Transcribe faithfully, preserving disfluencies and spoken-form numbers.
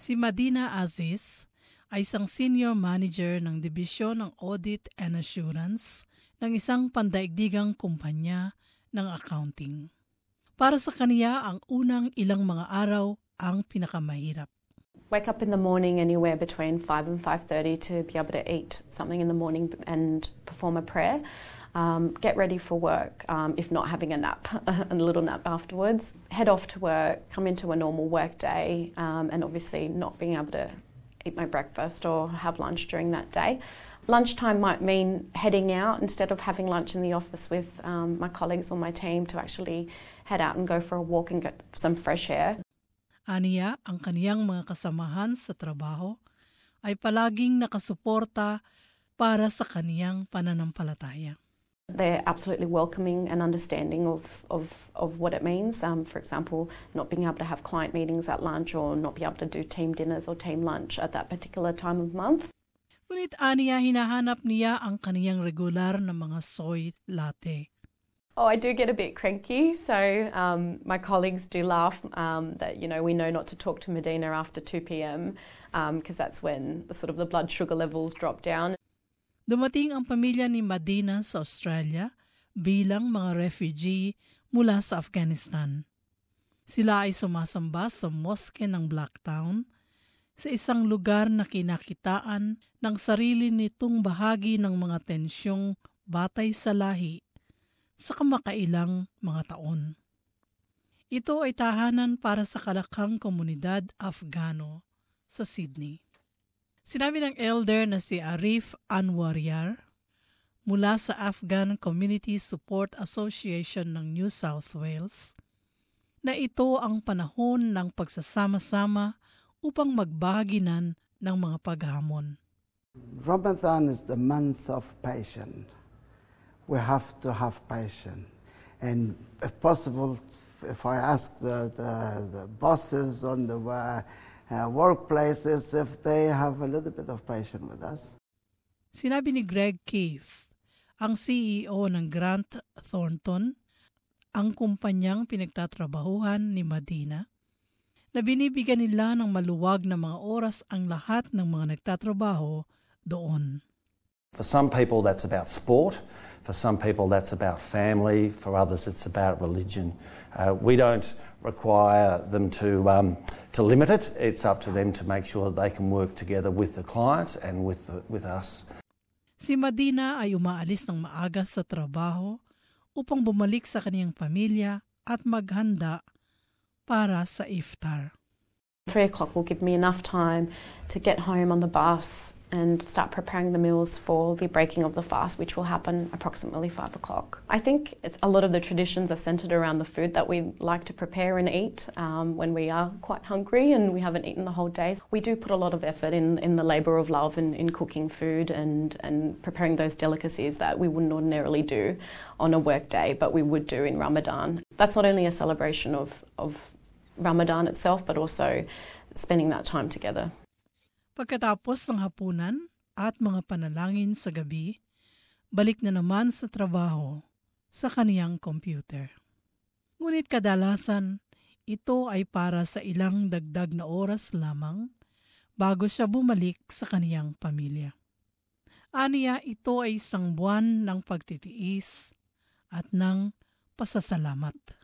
Si Madina Aziz ay isang senior manager ng Dibisyon ng Audit and Assurance ng isang pandaigdigang kumpanya ng accounting. Para sa kaniya, ang unang ilang mga araw ang pinakamahirap. Wake up in the morning anywhere between five and five thirty to be able to eat something in the morning and perform a prayer. Um, get ready for work, um, if not having a nap, a little nap afterwards. Head off to work, come into a normal work day, um, and obviously not being able to eat my breakfast or have lunch during that day. Lunchtime might mean heading out instead of having lunch in the office with um, my colleagues or my team to actually head out and go for a walk and get some fresh air. Aniya, ang kaniyang mga kasamahan sa trabaho ay palaging nakasuporta para sa kaniyang pananampalataya. They're absolutely welcoming and understanding of, of, of what it means. Um, for example, not being able to have client meetings at lunch or not be able to do team dinners or team lunch at that particular time of month. Ngunit aniya, hinahanap niya ang kaniyang regular na mga soy latte. Oh, I do get a bit cranky, so um, my colleagues do laugh um, that, you know, we know not to talk to Medina after two p.m. because um, that's when the, sort of the blood sugar levels drop down. Dumating ang pamilya ni Madina sa Australia bilang mga refugee mula sa Afghanistan. Sila ay sumasamba sa mosque ng Blacktown, sa isang lugar na kinakitaan ng sarili nitong bahagi ng mga tensyong batay sa lahi sa kamakailang mga taon. Ito ay tahanan para sa kalakhang komunidad Afgano sa Sydney. Sinabi ng elder na si Arif Anwaryar mula sa Afghan Community Support Association ng New South Wales na ito ang panahon ng pagsasama-sama upang magbahaginan ng mga paghamon. Ramadan is the month of patience. We have to have patience. And if possible, if I ask the, the, the bosses on the uh, Uh, workplaces, if they have a little bit of patience with us. Sinabi ni Greg Keefe, ang C E O ng Grant Thornton, ang kumpanyang pinagtatrabahuhan ni Madina, na binibigyan nila ng maluwag na mga oras ang lahat ng mga nagtatrabaho doon. For some people that's about sport, for some people that's about family, for others it's about religion. Uh, we don't require them to um, to limit it. It's up to them to make sure that they can work together with the clients and with the, with us. Si Madina ay umaalis ng maaga sa trabaho upang bumalik sa kaniyang pamilya at maghanda para sa iftar. Three o'clock will give me enough time to get home on the bus and start preparing the meals for the breaking of the fast, which will happen approximately five o'clock. I think it's, a lot of the traditions are centred around the food that we like to prepare and eat um, when we are quite hungry and we haven't eaten the whole day. We do put a lot of effort in, in the labour of love and in cooking food and, and preparing those delicacies that we wouldn't ordinarily do on a work day, but we would do in Ramadan. That's not only a celebration of, of Ramadan itself, but also spending that time together. Pagkatapos ng hapunan at mga panalangin sa gabi, balik na naman sa trabaho sa kaniyang computer. Ngunit kadalasan, ito ay para sa ilang dagdag na oras lamang bago siya bumalik sa kaniyang pamilya. Aniya, ito ay isang buwan ng pagtitiis at ng pasasalamat.